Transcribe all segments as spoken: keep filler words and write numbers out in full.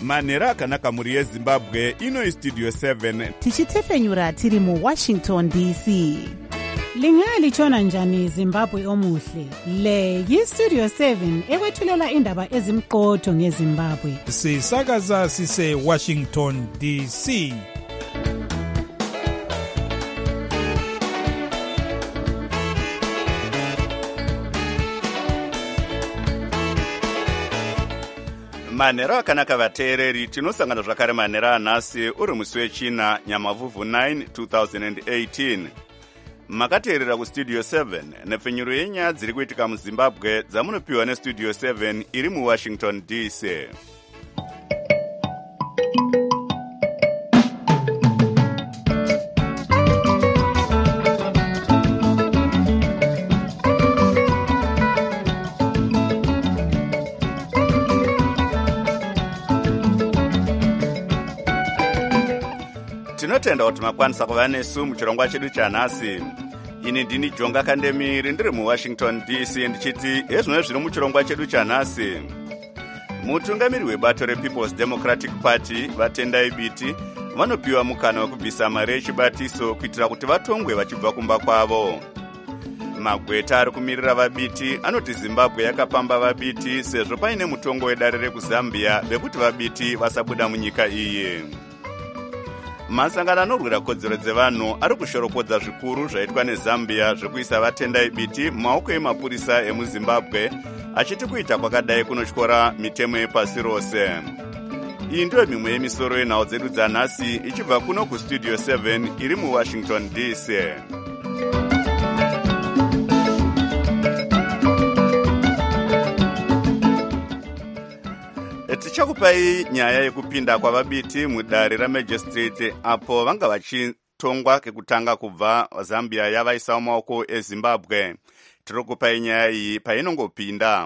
manhero akanaka mhuri yezimbabwe. Ino Studio seven tichitefenyura tiri mu Washington D C. Lingalitshona njani Zimbabwe omuhle? Le yi-Studio seven ekwethulela indaba ezimqotho ngeZimbabwe. Sisakaza sise Washington D C. manhero akanaka vateereri. Tinosangana zvakare manhero anhasi uri musi wechina Nyamavhuvhu nine twenty eighteen. Makateerera kustudio seven nepfenyuro yenyaya dziri kuitika muZimbabwe dzamunopiwa nestudio seven iri muWashington D C. Tinotenda kuti makwanisa kuva nesu muchirongwa chedu chanhasi. Ini ndini Jonga Kandemiri ndiri muWashington D C ndichiti hezvino zviri muchirongwa chedu chanhasi. Mutungamiri webato rePeople's Democratic Party Vatendai Biti vanopiwa mukana wekubvisa mari yechibatiso kuitira kuti vatongwe vachibva kumba kwavo. Magweta ari kumirira vaBiti anoti Zimbabwe yakapamba vaBiti sezvo paine mutongo wedare rekuzambia vekuti vaBiti vasabuda munyika iyi. Masangano anorwira kodzero dzevanhu ari kushorokodza zvikuru zvaitwa neZambia zvekuisa Vatendai Biti mumaoko emapurisa emuZimbabwe achiti kuita kwakadai kunotyora mitemo yepasi rose. Iyi ndiyo mimwe yemisoro yenhau dzedu dzanhasi ichibva kuno kustudio seven iri muWashington D C. Tichakupai nyaya yekupinda kwavaBiti mudare ramagistrate apo vanga vachitongwa kekutanga kubva Zambia yavaisa mumaoko eZimbabwe. Tirokupai nyaya iyi painongopinda.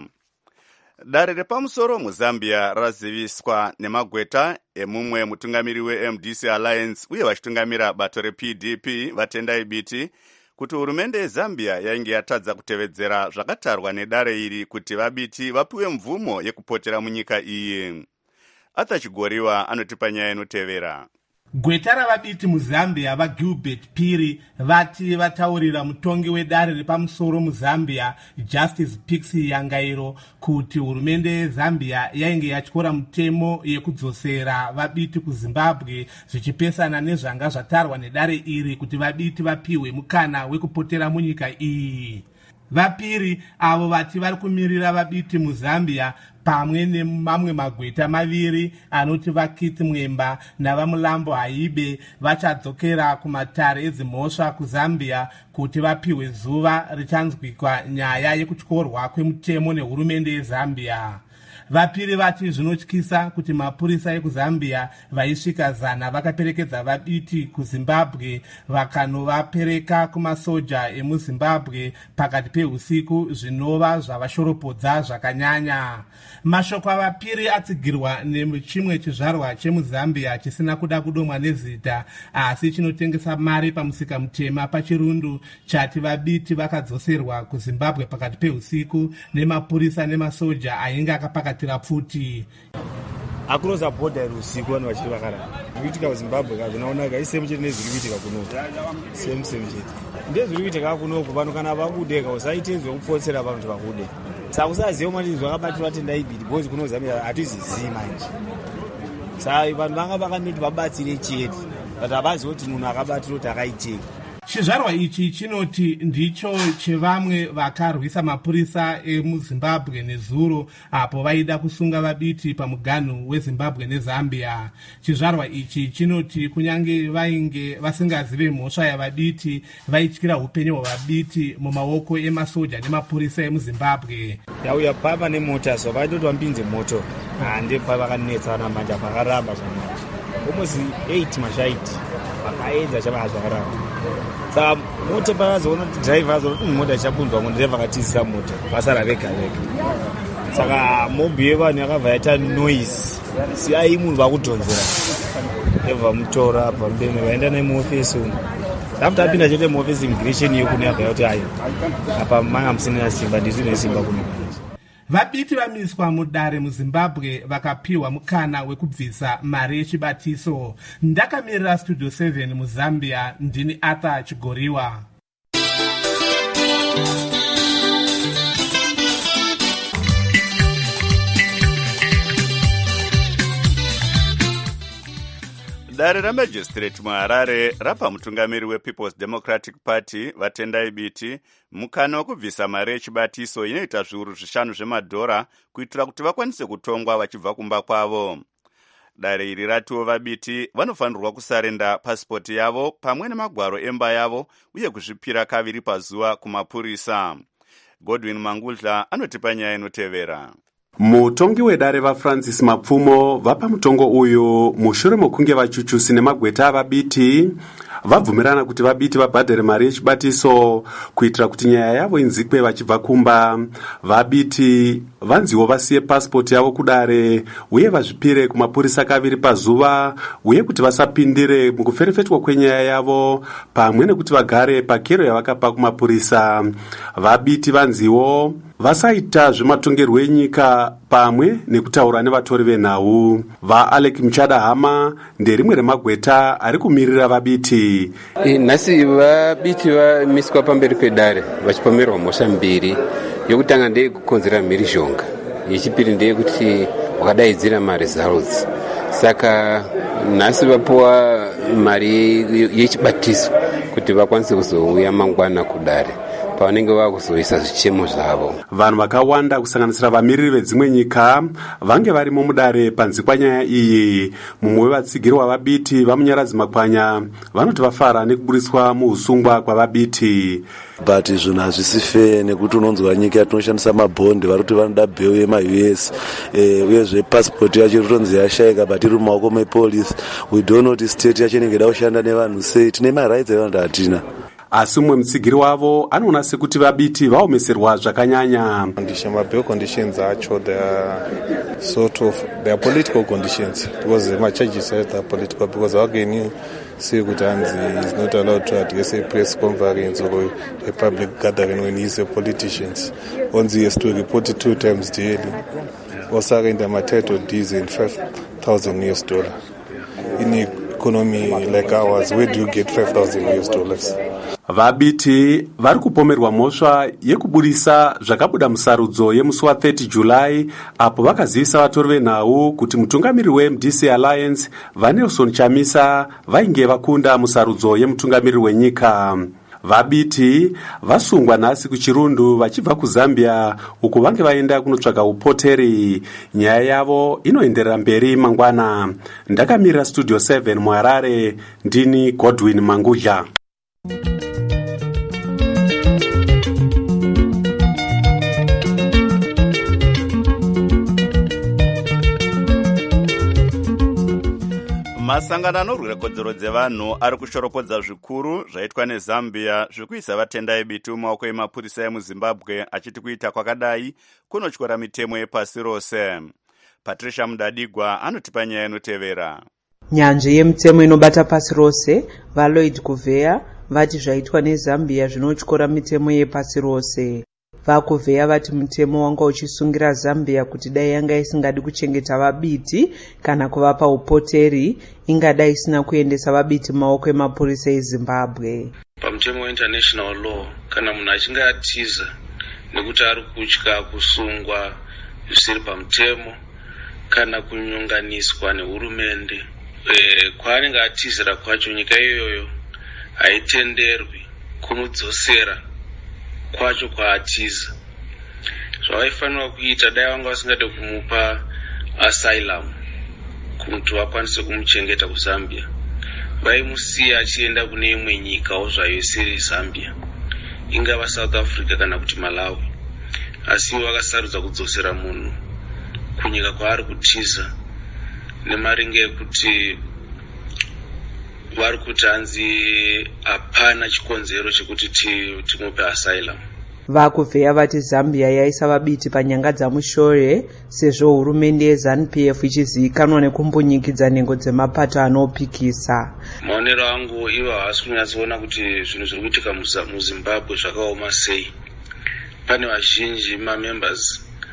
Dare repamusoro muZambia raziviswa nemagweta emumwe mutungamiri weM D C Alliance uye vachitungamira bato reP D P Vatendai Biti kuti hurumende yeZambia yainge yatadza kutevedzera zvakatarwa nedare iri kuti vaBiti vapiwe mvumo yekupotera munyika iyi. Atachigoriwa anotipa nyaya inotevera. Gweta ravaBiti muZambia vaGilbert Phiri vati vataurira mutongi wedare repamusoro muZambia Justice Pixie Yangairo kuti hurumende yeZambia yainge yatyora mutemo yekudzosera vaBiti kuZimbabwe zvichipesana nezvanga zvatarwa nedare iri kuti vaBiti vapiwe mukana wekupotera munyika iyi. VaPhiri avo vati vari kumirira vaBiti muZambia pamwe nemamwe magweta maviri anoti vaKiti Mwemba navaMulambo Haibe vachadzokera kumatare edzimhosva kuZambia kuti vapiwe zuva richanzwikwa nyaya yekutyorwa kwemutemo nehurumende yeZambia. VaPhiri vati zvinotyisa kuti mapurisa ekuZambia vaisvika zana vakaperekedza vaBiti kuZimbabwe vakanovapereka kumasoja emuZimbabwe pakati peusiku zvinova zvavashoropodza zvakanyanya. Mashoko avaPhiri atsigirwa nechimwe chizvarwa chemuZambia chisina kuda kudomwa nezita asi chinotengesa mari pamusika mutema pachirundu chati vaBiti vakadzoserwa kuZimbabwe pakati peusiku nemapurisa nemasoja ainge akapakatira pfuti. Akuroza border usiku vanhu vachiri vakarara. Zvikuitika kuZimbabwe kazvinaonaka isemu chete nezviri kuitika kunoku. Same same chete. Ndezviri kuitika kunoku vanhu kana vakudeka usaitedzwe kupotsera vanhu vakude. Saka usaziva mati zvakabatirwa Vatendai Biti because kuno Zambia hatizvizivi manje. Saka vanhu vanga vakanoti vabatsire chete. But havazivi kuti munhu akabatirwa kuti akaitika. Chizvarwa ichi chinoti ndicho chevamwe vakarwisa mapurisa emuZimbabwe nezuro apo vaida kusunga vaBiti pamuganhu weZimbabwe neZambia. Chizvarwa ichi chinoti kunyange vainge vasingazive mhosva yavaBiti vaityira upenyu hwavaBiti mumaoko emasoja nemapurisa emuZimbabwe. Yauya papa nemota so vaitoti vambinze moto hande pavakanetsa namanja pakaramba zvanaka. Almost eight mashaiti vakaedza chava zvakaramba. Saka mota pavazoona kuti driver azoona kuti mota ichapunzwa munhu driver akatizisa mota pasara vega vega. Saka mobhi yevanhu yakabva yaita noise siyai munhu vakudhonzera ebva mutora pambeni vaenda naye muofisi umu. After apinda chete muofisi immigration yekune yabva yoti ayo apa manga musina simba ndizvi nesimba kuno. Vabiti vamiswa mudare muZimbabwe vakapiwa mukana wekubvisa mari yechibatiso. Ndakamirira Studio seven muZambia, ndini Arthur Chigoriwa. Dare ramajistrate muHarare rapa mutungamiri wePeople's Democratic Party Vatendai Biti mukana wekubvisa mari yechibatiso inoita zviuru zvishanu zvemadhora kuitira kuti vakwanise kutongwa vachibva kumba kwavo. Dare iri ratiwo vaBiti vanofanirwa kusarenda pasipoti yavo pamwe nemagwaro emba yavo uye kuzvipira kaviri pazuva kumapurisa. Godwin Mangudla anotipa nyaya inotevera. Mutongi wedare vaFrancis Mapfumo vapa mutongo uyu mushure mokunge vachuchusi nemagweta vaBiti vabvumirana kuti vaBiti vabhadhere mari yechibatiso kuitira kuti nyaya yavo inzikwe vachibva kumba. VaBiti vanziwo vasiye pasipoti yavo kudare uye vazvipire kumapurisa kaviri pazuva uye kuti vasapindire mukuferefetwa kwenyaya yavo pamwe nekuti vagare pakero yavakapa kumapurisa. VaBiti vanziwo vasaita zvematongerwo enyika pamwe nekutaura nevatori venhau. VaAlec Muchadahama nderimwe remagweta ari kumirira vaBiti. Nhasi vaBiti vamiswa pamberi pedare vachipomerwa mhosva mbiri. Yokutanga ndeyekukonzera mhirizhonga, yechipiri ndeyekuti wakadaidzira maresults. Saka nhasi vapuwa mari yechibatiso kuti vakwanise kuzouya mangwana kudare pavanenge vakuzoisa zvichemo zvavo. Vanhu vakawanda kusanganisira vamiriri vedzimwe nyika vange varimo mudare panzikwa nyaya iyi. Mumwe wevatsigiri wavaBiti vamunyaradzi Makwanya vanoti vafara nekuburiswa muusungwa kwavaBiti. But zvinhu hazvisi fair nekuti unonzwa nyika yatinoshandisa mabhondi vari kuti vanoda bheu yema-U S eh, uyezve pasipoti yacho iritonzi yashayika but iri mumaoko mepolisi. We don't know kuti state yacho inenge ida kushanda nevanhu sei. Tine marights evanhu hatina. Asi mumwe mutsigiri wavo anoona sekuti vaBiti vaomeserwa zvakanyanya. Condition, my bail conditions acho they are sort of they are political conditions because my charges are political because again say kuti Anzi is not allowed to address a press conference or a public gathering when he is a politician. Once he has to report it two times daily. Also surrender my title deeds in five thousand U S dollar. In an economy like ours, where do you get five thousand U S dollars? VaBiti vari kupomerwa mhosva yekuburisa zvakabuda musarudzo yemusi wa30 July apo vakazivisa vatori venhau kuti mutungamiri weM D C Alliance vaNelson Chamisa vainge vakunda musarudzo yemutungamiri wenyika. VaBiti vasungwa nhasi kuchirundu vachibva kuZambia uku vange vaenda kunotsvaga upoteri. Nyaya yavo inoenderera mberi mangwana. Ndakamirira Studio seven muHarare, ndini Godwin Mangudla. Masangano anorwira kodzero dzevanhu ari kushoropodza zvikuru zvaitwa neZambia zvekuisa vatendai biti mumaoko emapurisa emuZimbabwe achiti kuita kwakadai kunotyora mitemo yepasi rose. Patricia Mudadigwa anotipa nyaya inotevera. Nyanzvi yemitemo inobata pasi rose vaLloyd Kuveya vati zvaitwa neZambia zvinotyora mitemo yepasi rose. VaKuveya vati mutemo wanga uchisungira Zambia kuti dai yanga isingadi kuchengeta vaBiti kana kuvapa upoteri ingadai isina kuendesa vaBiti maoko emapurisa eZimbabwe. Pamutemo weInternational law kana munhu achinge atiza nekuti ari kutya kusungwa zvisiri pamutemo kana kunyonganiswa nehurumende e, kwaanenge atizira kwacho nyika iyoyo haitenderwi kumudzosera kwacho kwaatiza. Zvavaifanira kuita dai vanga vasingade kumupa asylum kuti vakwanise kumuchengeta kuZambia, vaimusiya achienda kune imwe nyikawo zvayo isiri Zambia, ingava South Africa kana kuti Malawi. Asi vakasarudza kudzosera munhu kunyika kwaari kutiza nemaringe ekuti vari kuti hanzi hapana chikonzero chekuti timupe asylum. VaKuveya vati Zambia yaisa vaBiti panyanga dzamushore sezvo hurumende yeZANU-P F ichizivikanwa nekumbunyikidza nhengo dzemapato anopikisa. Maonero angu ivo havasi kunyatsoona kuti zvinhu zviri kuitika muZimbabwe zvakaoma sei. Pane vazhinji mamembers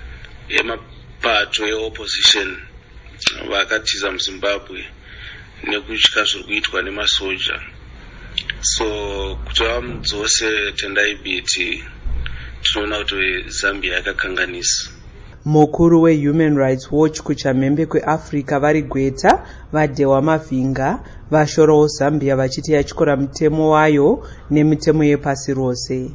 yemapato eopposition vakatiza muzimbabwe nekutya zviri kuitwa nemasoja. So kuti vamudzose Tendai Biti tinoona kuti Zambia yakakanganisa. Mukuru weHuman Rights Watch kuchamhembe kweAfrica vari Gweta vaDhewa Mavhinga vashorawo Zambia vachiti yatyora mutemo wayo nemitemo yepasi rose.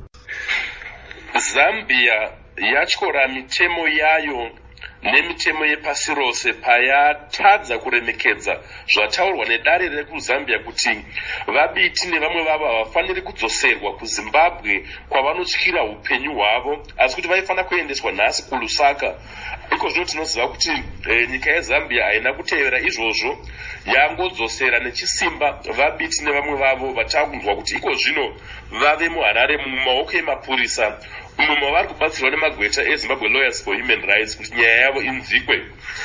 Zambia yatyora mitemo yayo nemitemo yepasi rose payatadza kuremekedza zvataurwa nedare rekuzambia kuti vabiti nevamwe vavo havafaniri kudzoserwa kuzimbabwe kwavanotyira upenyu hwavo, asi kuti vaifanira kuendeswa nhasi kulusaka. Iko zvino tinoziva kuti e, nyika yeZambia haina kutevera izvozvo, yangodzosera nechisimba vabiti nevamwe vavo vachakunzwa kuti iko zvino vave muHarare mumaoko emapurisa, umwe mavari kubatsirwa nemagweta eZimbabwe Lawyers for Human Rights kuti nyaya yavo inzikwe.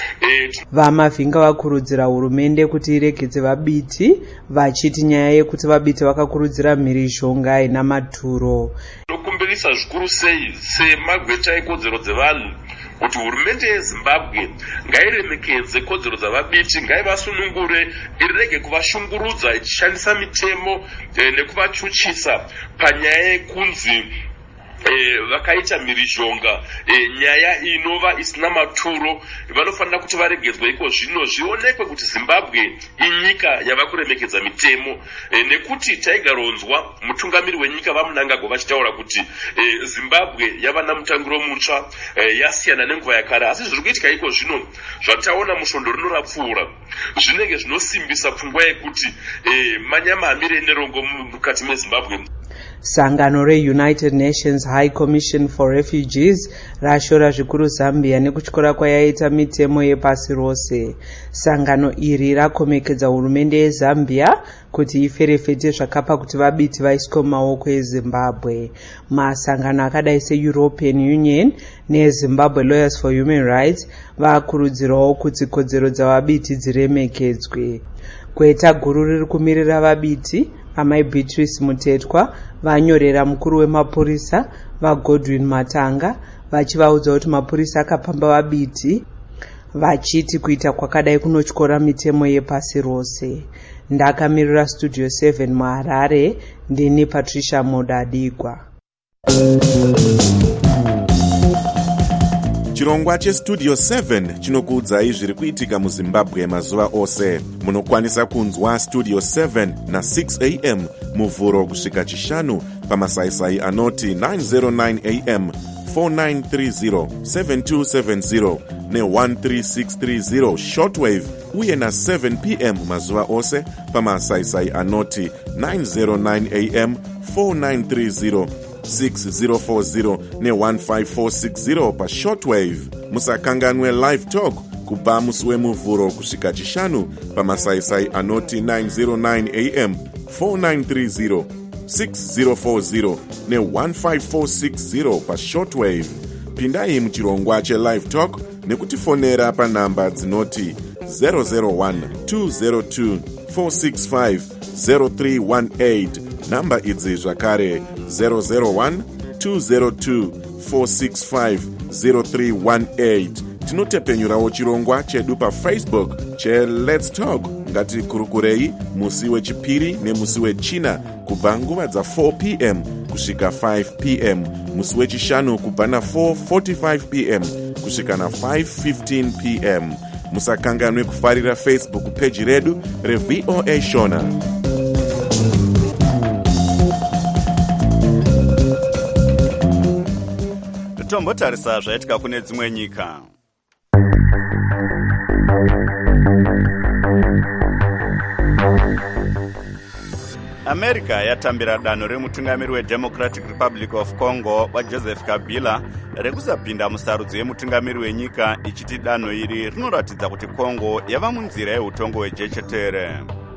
E, Vamavhinga vakurudzira hurumende kuti iregedze vabiti, vachiti nyaya yekuti vabiti vakakurudzira mhirizhonga haina maturo. Tinokumbirisa zvikuru sei semagweta ekodzero dzevanhu kuti hurumende yeZimbabwe ngairemekedze kodzero dzavabiti, ngaivasunungure, irege kuvashungurudza ichishandisa mitemo e, nekuvachuchisa panyaya yekunzi E, vakaita mhirizhonga e, nyaya inova isina maturo. Vanofanira kuti varegedzwe iko zvino zvionekwe kuti Zimbabwe inyika yava kuremekedza mitemo e, nekuti taigaronzwa mutungamiri wenyika vamunangagwa vachitaura kuti e, Zimbabwe yava namutangiro mutsva e, yasiyana nenguva yakare, asi zviri kuitika iko zvino zvataona musvondo rinorapfuura zvinenge zvinosimbisa pfungwa yekuti e, manyama hamire nerongo mukati meZimbabwe. Sangano reUnited Nations High Commission for Refugees rashora zvikuru Zambia nekutyora kwayaita mitemo yepasi rose. Sangano iri rakomekedza hurumende yeZambia kuti iferefete zvakapa kuti vabiti vaiswe mumaoko eZimbabwe. Masangano akadai seEuropean Union neZimbabwe Lawyers for Human Rights vakurudzirawo kuti kodzero dzavabiti dziremekedzwe. Gweta guru riri kumirira vabiti amai Beatrice Mutetwa vanyorera mukuru wemapurisa vaGodwin Matanga vachivaudza kuti mapurisa akapamba vabiti vachiti kuita kwakadai kunotyora mitemo yepasi rose. Ndakamirira Studio seven muHarare, ndini Patricia Modadigwa. Chirongwa cheStudio seven chinokuudzai zviri kuitika muZimbabwe mazuva ose. Munokwanisa kunzwa Studio seven na six a m muvhuro kusvika chishanu pamasaisai anoti nine oh nine a m, four nine three zero, seven two seven zero ne one three six three zero shortwave, uye na seven p m mazuva ose pamasaisai anoti nine oh nine a m, four nine three zero, six zero four zero ne one five four six zero pa shortwave. Musakanganwe live talk kubva musi wemuvhuro kusvika chishanu pamasaisai anoti nine oh nine a m, four nine three zero, six zero four zero ne one five four six zero pa shortwave. Pindai muchirongwa chelive talk nekutifonera panhamba dzinoti zero zero one, two zero two, four six five, zero three one eight. Namba idzi zvakare zero zero one, two zero two, four six five, zero three one eight. Tinotepenyurawo chirongwa chedu paFacebook che Let's Talk. Ngatikurukurei musi wechipiri nemusi wechina kubva nguva dza four p m kusvika five p m, musi wechishanu kubva na four forty-five p m kusvika na five fifteen p m. Musakanganwe kufarira Facebook page redu reV O A Shona. Tombotarisa zvaitika kune dzimwe nyika. America yatambira danho remutungamiri weDemocratic Republic of Congo waJoseph Kabila rekusapinda musarudzo yemutungamiri wenyika, ichiti danho iri rinoratidza kuti Congo yava munzira yeutongo hwejechetere.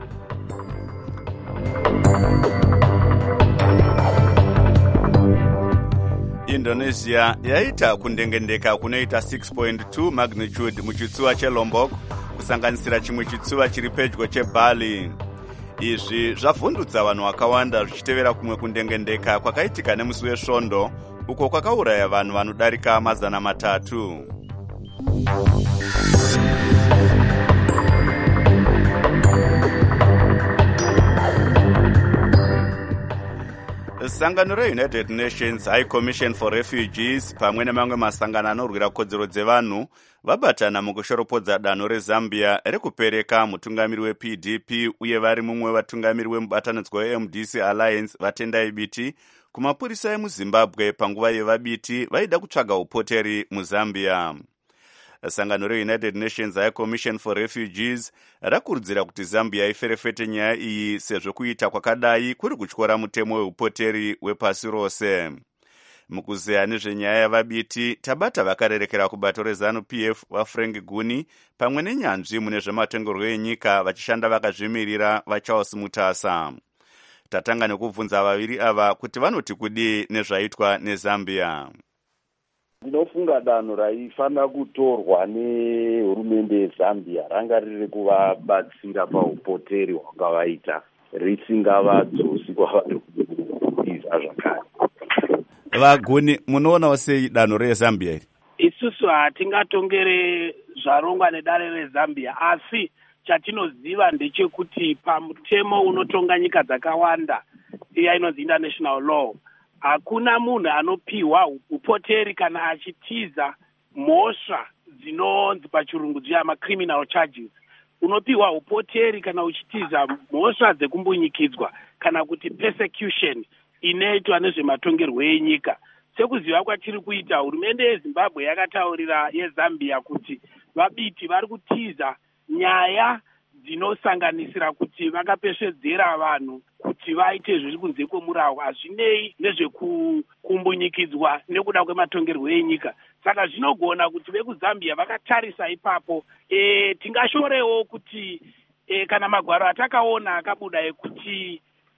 Indonesia yaita kundengendeka kunoita six point two magnitude muchitsuva cheLombok, kusanganisira chimwe chitsuva chiri pedyo cheBali. Izvi zvavhundutsa vanhu vakawanda zvichitevera kumwe kundengendeka kwakaitika nemusi wesvondo uko kwakauraya vanhu vanodarika mazana matatu. sangano reunited nations high commission for refugees pamwe nemamwe masangano anorwira kodzero dzevanhu vabatana mukushoropodza danho rezambia rekupereka mutungamiri weP D P uye vari mumwe vatungamiri wemubatanidzwa weM D C Alliance vatendai biti kumapurisa emuzimbabwe panguva yevabiti vaida kutsvaga upoteri muzambia. Sangano reunited nations high commission for refugees rakurudzira kuti zambia iferefete nyaya iyi sezvo kuita kwakadai kuri kutyora mutemo weupoteri wepasi rose. Mukuzeya nezvenyaya yavabiti tabata vakarerekera kubato rezanu-P F vaFrank Guni pamwe nenyanzvi mune zvematongerwo enyika vachishanda vakazvimirira vaCharles Mutasa. Tatanga nekubvunza vaviri ava kuti vanoti kudii nezvaitwa nezambia. Ndinofunga danho raifanira kutorwa nehurumende yeZambia ranga riri kuvabatsira paupoteri hwakavaita risingavadzosi kwavari kuiza zvakare. Vaguni, munoonawo sei danho rezambia iri? Isusu hatingatongere zvarongwa nedare rezambia, asi chatinoziva ndechekuti pamutemo unotonga nyika dzakawanda iya inonzi international law, hakuna munhu anopiwa upoteri kana achitiza mhosva dzinonzi pachirungu dziya macriminal charges. Unopiwa upoteri kana uchitiza mhosva dzekumbunyikidzwa kana kuti persecution inoitwa nezvematongerwo enyika. Sekuziva kwatiri kuita, hurumende yeZimbabwe yakataurira yeZambia kuti vabiti vari kutiza nyaya dzinosanganisira kuti vakapesvedzera vanhu kuti vaite zviri kunze kwemurawo, hazvinei nezvekumbunyikidzwa nekuda kwematongerwo enyika. Saka zvinogona kuti vekuZambia vakatarisa ipapo. E, tingashorewo kuti e, kana magwaro atakaona akabuda ekuti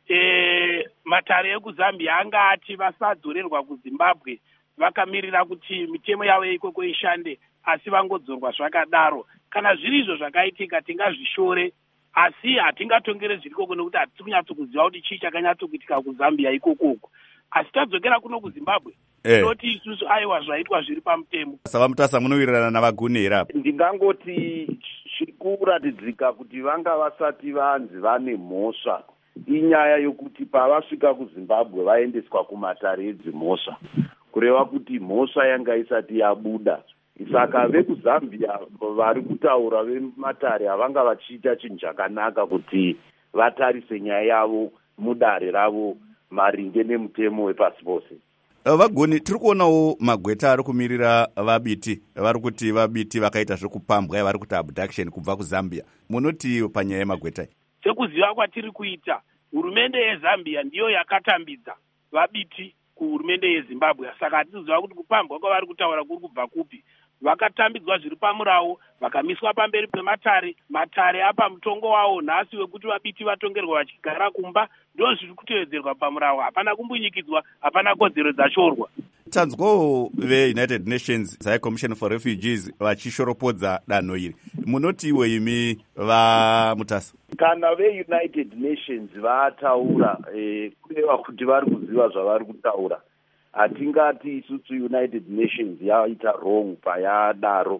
e, matare ekuZambia angati vasadzorerwa kuZimbabwe vakamirira kuti mitemo yavo ikoko ishande, asi vangodzorwa zvakadaro. Kana zviri izvo zvakaitika tingazvishore, asi hatingatongere zviri koko nekuti hatisi kunyatsokuziva kuti chii chakanyatsokuitika kuZambia ikokoko. Asi tadzokera kuno kuZimbabwe tinoti eh. isusu aiwa zvaitwa zviri pamutemo. Saka Mutasa munowirirana navaguni here apa? Ndingangoti zviri kuratidzika kuti vanga vasati vanzi vane mhosva inyaya yokuti pavasvika kuZimbabwe vaendeswa kumatare edzimhosva, kureva kuti mhosva yanga isati yabuda. Saka vekuZambia vari kutaura vematare havanga vachiita chinhu chakanaka kuti vatarise nyaya yavo mudare ravo maringe nemutemo wepasi pose. Vagoni, tiri kuonawo magweta ari kumirira vabiti vari kuti vabiti vakaita zvekupambwa vari kuti abduction kubva kuZambia. Munoti panyaya yemagweta iyi? Sekuziva kwatiri kuita, hurumende yeZambia ndiyo yakatambidza vabiti kuhurumende yeZimbabwe. Saka hatiziva kuti kupambwa kwavari kutaura kuri kubva kupi. Vakatambidzwa zviri pamurawo, vakamiswa pamberi pematare, matare apa mutongo wavo nhasi wekuti vabiti vatongerwa vachigara kumba, ndo zviri kutevedzerwa pamurawo. Hapana kumbunyikidzwa, hapana kodzero dzashorwa. Tanzwawo veUnited Nations High Commission for Refugees vachishoropodza danho iri. Munoti iwe imi vaMutasa? Kana veUnited Nations vataura eh, kureva kuti vari kuziva zvavari kutaura, hatingati isusu United Nations yaita wrong payadaro.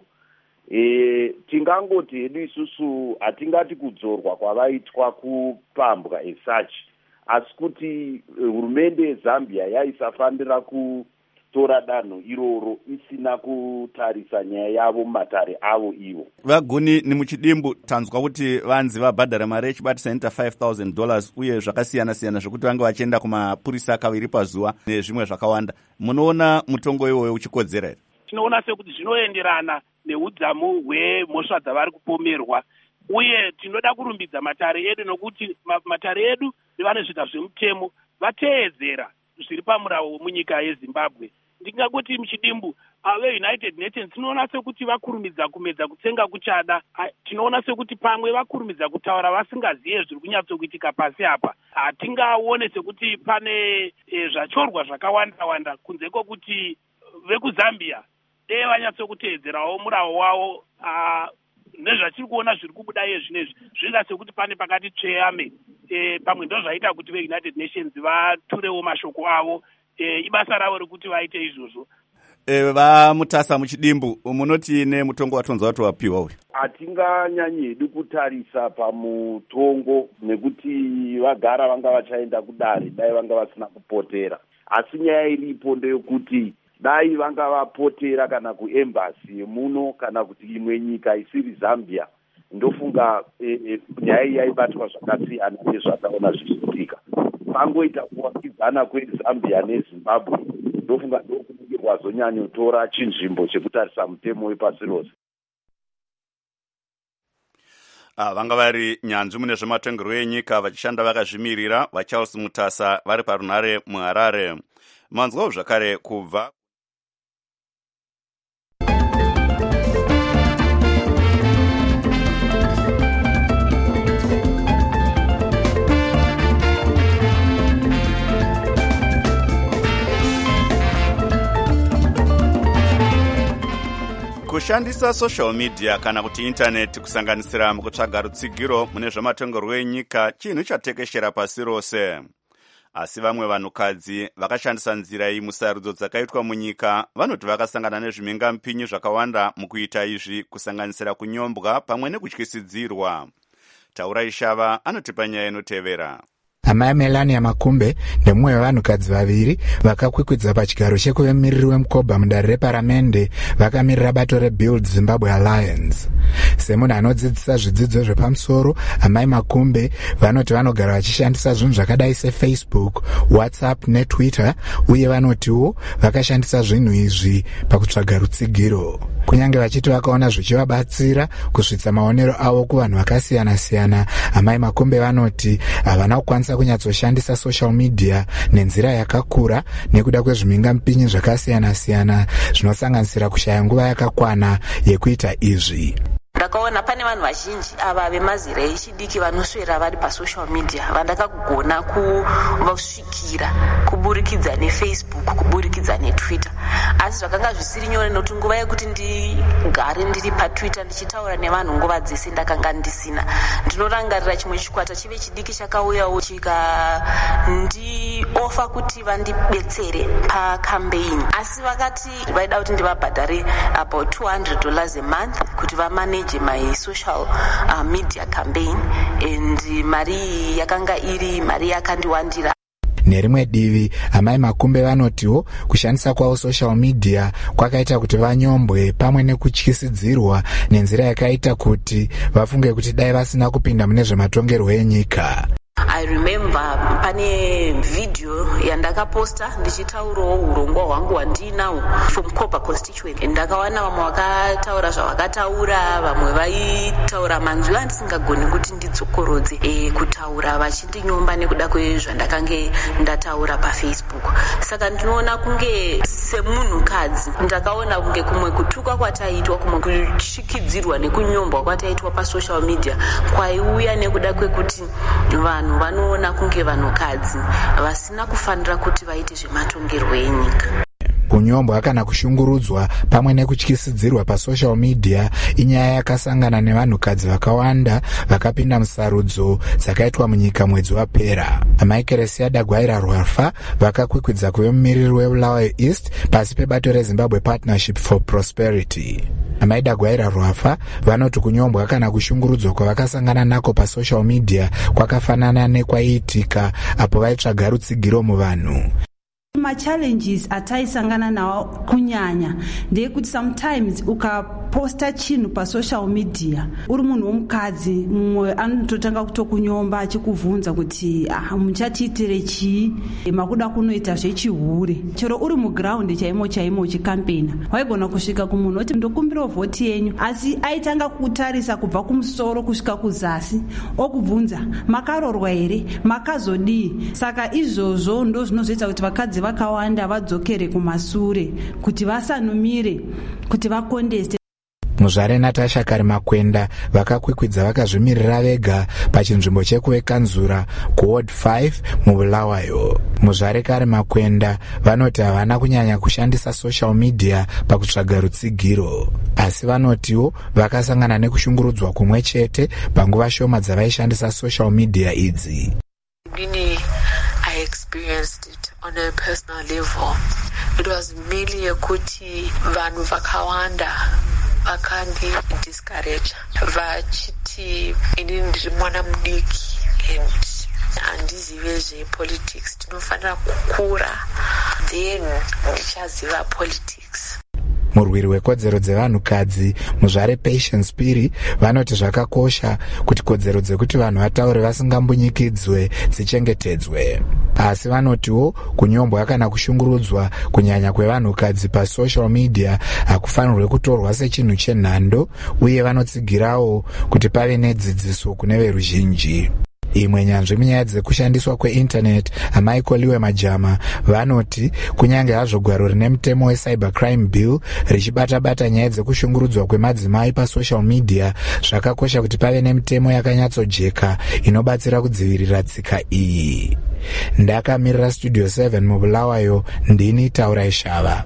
E, tingangoti hedu isusu hatingati kudzorwa kwavaitwa kupambwa as such, asi kuti hurumende yeZambia yaisafanira kutora danho iroro isina kutarisa nyaya yavo mumatare avo ivo. Vaguni, ni muchidimbu tanzwa kuti vanzi vabhadhara mari yechibatisa inoita five thousand dollars uye zvakasiyana siyana zvekuti vange vachienda kumapurisa kaviri pazuva nezvimwe zvakawanda. Munoona mutongo iwoyo uchikodzera here? Tinoona sekuti zvinoenderana neudzamu hwemhosva dzavari kupomerwa, uye tinoda kurumbidza matare edu nokuti matare edu nevane zvita zvemutemo vateedzera zviri pamurawo munyika yeZimbabwe. Ndingangoti muchidimbu veUnited Nations tinoona sekuti vakurumidza kumedza kutsenga kuchada. Tinoona sekuti pamwe vakurumidza kutaura vasingaziye zviri kunyatsokuitika pasi apa. Hatingaone sekuti pane e, zvachorwa zvakawanda wanda kunze kwokuti vekuZambia dei vanyatsokuteedzerawo murawo wavo. Nezvatiri kuona zviri kubuda iye zvinezvi zvinoita sekuti pane pakati tsveyame. E, pamwe ndo zvaita kuti veUnited Nations vaturewo mashoko avo. E, ibasa ravo rekuti vaite izvozvo. E, vamutasa muchidimbu munoti nemutongo watonza wati wapiwa uyu. Hatinganyanyedi kutarisa pamutongo nekuti vagara vanga vachaenda kudare dai vanga vasina kupotera. Asi nyaya iripo ndeyekuti dai vanga vapotera kana kuembasi yemuno kana kuti imwe nyika isiri Zambia, ndofunga e, e, nyaya iyi yaibatwa zvakasiyana nezvataona zvichiitika. Pangoita kuwakidzana kweZambia neZimbabwe, ndofunga ndokunenge kwazonyanyotora chinzvimbo chekutarisa mutemo wepasi rose. Ah, vanga vari nyanzvi mune zvematongerwo enyika vachishanda vakazvimirira vaCharles Mutasa vari parunhare muHarare. Manzwawo zvakare kubva kushandisa social media kana kuti internet kusanganisira mukutsvaga rutsigiro mune zvematongerwo enyika chinhu chatekeshera pasi rose. Asi vamwe vanhukadzi vakashandisa nzira iyi musarudzo dzakaitwa munyika vanoti vakasangana nezvimingampinyi zvakawanda mukuita izvi, kusanganisira kunyombwa pamwe nekutyisidzirwa. Taura Ishava anotipa nyaya inotevera. Amai Melania Makumbe ndemumwe wevanhukadzi vaviri vakakwikwidza pachigaro chekuve mumiriri wemukoba mudare reparamende vakamirira bato reBuild Zimbabwe Alliance. Semunhu anodzidzisa zvidzidzo zvepamusoro, amai Makumbe vanoti vanogara vachishandisa zvinhu zvakadai seFacebook, WhatsApp neTwitter, uye vanotiwo vakashandisa zvinhu izvi pakutsvaga rutsigiro. Kunyange vachiti vakaona zvichivabatsira kusvitsa maonero avo kuvanhu vakasiyana-siyana, amai Makumbe vanoti havana kukwanisa kunyatsoshandisa social media nenzira yakakura nekuda kwezvimingampinyi zvakasiyana-siyana zvinosanganisira kushaya nguva yakakwana yekuita izvi. Ndakaona pane vanhu vazhinji ava vemazera echidiki vanoswera vari pasocial media vandakagona kuvasvikira kuburikidza neFacebook, kuburikidza neTwitter. Asi zvakanga zvisiri nyore nokuti nguva yekuti ndigare ndiri paTwitter ndichitaura nevanhu nguva dzese ndakanga ndisina. Ndinorangarira chimwe chikwata chive chidiki chakauyawo chikandiofa kuti vandibetsere pacampaign. Asi vakati vaida kuti ndivabhadhare about two hundred dollars a month kuti vamanage my social uh, media campaign, and mari yakanga iri mari yakandiwandira. Nerimwe divi, amai Makumbe vanotiwo kushandisa kwavo social media kwakaita kuti vanyombwe pamwe nekutyisidzirwa nenzira yakaita kuti vafunge kuti dai vasina kupinda mune zvematongerwo enyika. I remember pane video yandakaposta ndichitaurawo urongwa hwangu hwandinawo from Kopa constituency. Ndakawana vamwe vakataura zvavakataura, vamwe vaitaura manzwi andisingagoni kuti ndidzokorodze e, kutaura vachindinyomba nekuda kwezvandakange ndataura paFacebook. Saka ndinoona kunge semunhukadzi ndakaona kunge kumwe kutuka kwataitwa, kumwe kushikidzirwa nekunyombwa kwataitwa pasocial media kwaiuya nekuda kwekuti vanhu vanoona kunge vanhukadzi vasina kufanira kuti vaite zvematongerwo enyika. Kunyombwa kana kushungurudzwa pamwe nekutyisidzirwa pasocial media inyaya yakasangana nevanhukadzi vakawanda vakapinda musarudzo dzakaitwa munyika mwedzi wapera. Amai Keresia Dagwaira Rwafa vakakwikwidza kuve mumiriri weBulawayo East pasi pebato reZimbabwe Partnership for Prosperity. Amai Dagwaira Rwafa vanoti kunyombwa kana kushungurudzwa kwavakasangana nako pasocial media kwakafanana nekwaiitika apo vaitsvaga rutsigiro muvanhu. Ma-challenges ataisangana nawo kunyanya ndeyekuti sometimes ukaposta chinhu pasocial media uri munhu womukadzi, mumwe anototanga kutokunyomba achikuvhunza kuti ah, muchatiitire chii, makuda kunoita zvechihure. Chero uri muground chaimo chaimo uchikampena waigona kusvika kumunhu oti ndokumbira vhoti yenyu, asi aitanga kutarisa kubva kumusoro kusvika kuzasi okubvunza makarorwa here, makazodii. Saka izvozvo ndo zvinozoita kuti vakadzi vakawanda vadzokere kumasure kuti vasanumire kuti vakondeste. Muzvare Natasha Karimakwenda vakakwikwidza vakazvimirira vega pachinzvimbo chekuvekanzura kuward five muBulawayo. Muzvare Karimakwenda vanoti havana kunyanya kushandisa social media pakutsvaga rutsigiro, asi vanotiwo vakasangana nekushungurudzwa kumwe chete panguva shoma dzavaishandisa social media idzi. Really, I experienced it on a personal level. It was merely yekuti vanhu vakawanda vakandi discourage vachiti inini ndiri mwana mudiki and handizive zvepolitics, tinofanira kukura then ndichaziva politics. murwiri wekodzero dzevanhukadzi muzvare Patience Piri vanoti zvakakosha kuti kodzero dzekuti vanhu vataure vasingambunyikidzwe dzichengetedzwe. Asi vanotiwo kunyombwa kana kushungurudzwa kunyanya kwevanhukadzi pasocial media hakufanirwe kutorwa sechinhu chenhando, uye vanotsigirawo kuti pave nedzidziso kune veruzhinji. Imwe nyanzvi munyaya dzekushandiswa kweinternet aMichael Liwe Majama vanoti kunyange hazvo gwaro rine mutemo weCybercrime Bill richibata-bata nyaya dzekushungurudzwa kwemadzimai pasocial media, zvakakosha kuti pave nemitemo yakanyatsojeka inobatsira kudzivirira tsika iyi. Ndakamirira Studio seven mubulawayo, ndini Taurai Shava.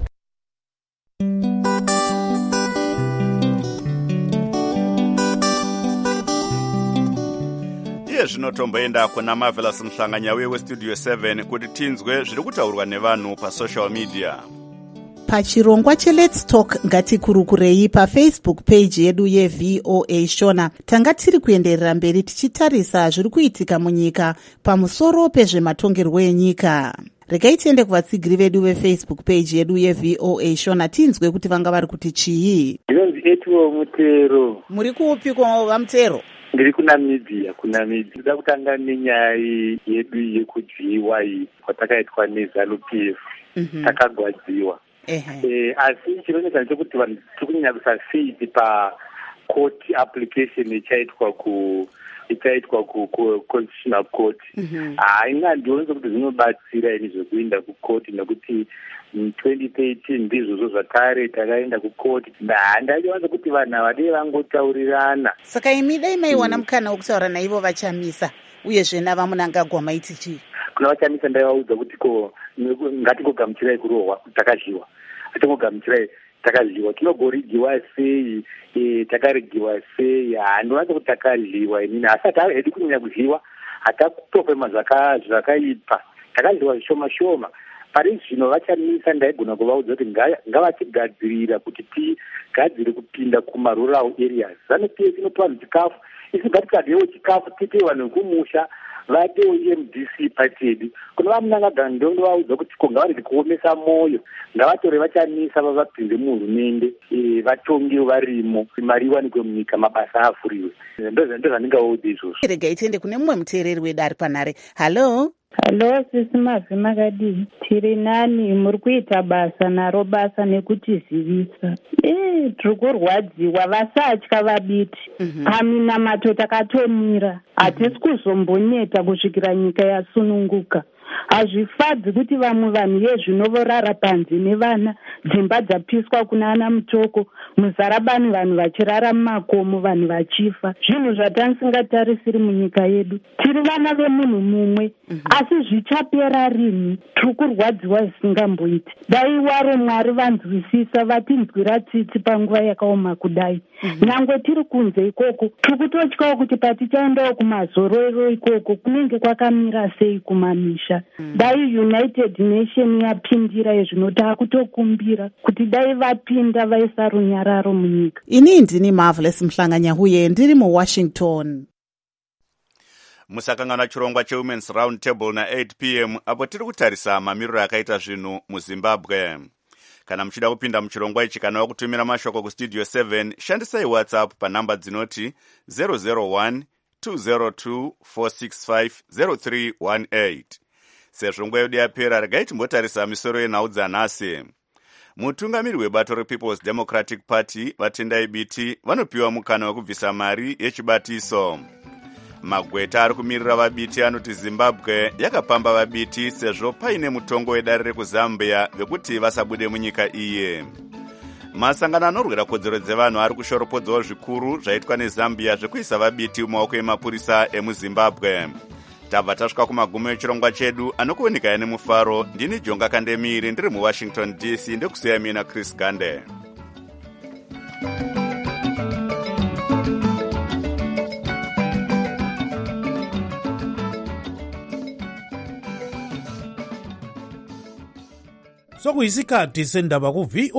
zvinotomboenda kuna Marvelous Mhlanganya weStudio seven kuti tinzwe zviri kutaurwa nevanhu pasocial media. Pachirongwa cheLet's Talk ngatikurukurei paFacebook page yedu yeV O A Shona tanga tiri kuenderera mberi tichitarisa zviri kuitika munyika pamusoro pezvematongerwo enyika. Regai tiende kuvatsigiri vedu veFacebook page yedu yeV O A Shona tinzwe kuti vanga vari kuti chii. Ndinonzi Etwo Mutero. Muri kuupiko vaMutero? Ndiri kuNamibia, kuNamibia. Ndida kutanga nenyaya yedu yekudyiwa iyi kwatakaitwa neZANU-P F. Mm-hmm. Takagwadziwa. Eh, asi chinonetsa ndechekuti vanhu tiri kunyanya kusafiti pa court application ichaitwa ku ichaitwa ku constitutional court. Haina ndionza kuti zvinobatsira ini zvekuenda kucourt nekuti twenty thirteen ndizvozvo zvakare takaenda kucourt. Ndachiwanza kuti vanhu havadei vangotaurirana. Saka imi dai maiwana mukana wokutaura naivo vachamisa uyezve navamunangagwa maiti chii? Kuna vachamisa ndaivaudza kuti ko ngatingogamuchirai kurohwa takadyiwa, atingogamuchirai takadyiwa, tinogorigiwa sei, e, takarigiwa sei. Handinowanza kuti takadyiwa inini, asi hatahedi kunyanya kudyiwa, hatakutofema zvakaipa, takadyiwa zvishoma shoma. Pari zvino vachamisa ndaigona kuvaudza kuti ngavachigadzirira kuti tigadzire kupinda kumarural areas. ZANU-P F inopa vanhu chikafu, isi ngatikadyewo chikafu tiite vanhu kumusha vatewo E M D C pachedu. Kuna vamunangagara ndondovaudza kuti ko ngavarege kuomesa moyo, ngavatore vachamisa vavapinde muhurumende, e, vatongewo varimo, mari iwanikwe munyika, mabasa avhuriwe. Ndo zvandingaudza izvozvo. Regai tiende kune mumwe muteereri wedu ari panhare. Halo. Halo, sisi Mavhi Makadii. Tiri nani, muri kuita basa naro basa nekutizivisa. Eh, tiri kurwadziwa, vasatya vabiti. Paminamato takatomira. Hatisi kuzomboneta kusvikira nyika yasununguka. Hazvifadzi kuti vamwe vanhu yezvinovorara panze nevana, dzimba dzapiswa kuna ana mutoko, muzarabani vanhu vachirara mumakomo, vanhu vachifa. Zvinhu zvatanisingatarisi munyika yedu. Tiri vana vemunhu mumwe, asi zvichapera rini? Tiri kurwadziwa zvisingamboiti. Dai waro Mwari vanzwisisa vatinzwira tsitsi panguva yakaoma kudai. Nyangwe tiri kunze ikoko, tiri kutotyawo kuti patichaendawo kumazororo ikoko kunenge kwakamira sei kumamisha. Mm. Dai United Nation yapindira ezvinota kutokumbira kuti dai vapinda vaisa runyararo munyika. Ini ndini Marvelous Mhlanganya huye ndiri muWashington. Musakangana chirongwa cheWomen's Round Table na eight p m apo tiri kutarisa mamiriro akaita zvinhu muZimbabwe. Kana muchida kupinda muchirongwa ichi kana wakutumira mashoko kuStudio seven, shandisai WhatsApp panhamba dzinoti zero zero one two zero two four six five zero three one eight. Sezvo nguva yedu yapera, regai timbotarisa misoro yenhau dzanhasi. Mutungamiri webato rePeople's Democratic Party vatendai biti vanopiwa mukana wekubvisa mari yechibatiso. Magweta ari kumirira vabiti anoti Zimbabwe yakapamba vabiti sezvo paine mutongo wedare rekuzambia vekuti vasabude munyika iye. Masangano anorwira kodzero dzevanhu ari kushoropodzawo zvikuru zvaitwa neZambia zvekuisa vabiti mumaoko emapurisa emuZimbabwe. Tabva tasvika kumagumo echirongwa chedu, anokuonekaya nemufaro. Ndini Jonga Kandemiri ndiri muWashington D C ndekusiya mina Chris Gande. sokuyisikhathi sendaba ku-V